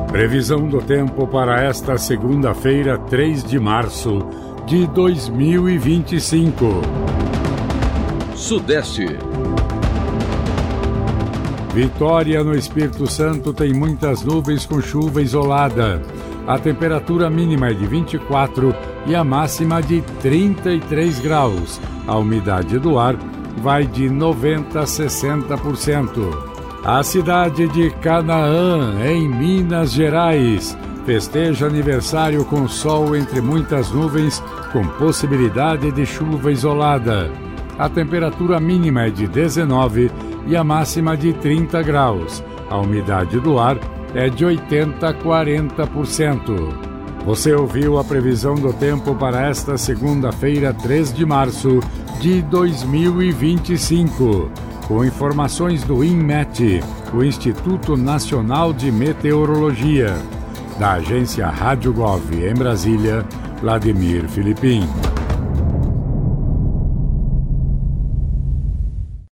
Previsão do tempo para esta segunda-feira, 3 de março de 2025. Sudeste. Vitória, no Espírito Santo, tem muitas nuvens com chuva isolada. A temperatura mínima é de 24 e a máxima de 33 graus. A umidade do ar vai de 90% a 60%. A cidade de Canaã, em Minas Gerais, festeja aniversário com sol entre muitas nuvens, com possibilidade de chuva isolada. A temperatura mínima é de 19 e a máxima de 30 graus. A umidade do ar é de 80% a 40%. Você ouviu a previsão do tempo para esta segunda-feira, 3 de março de 2025. Com informações do INMET, o Instituto Nacional de Meteorologia. Da agência Rádio Gov em Brasília, Vladimir Filipim.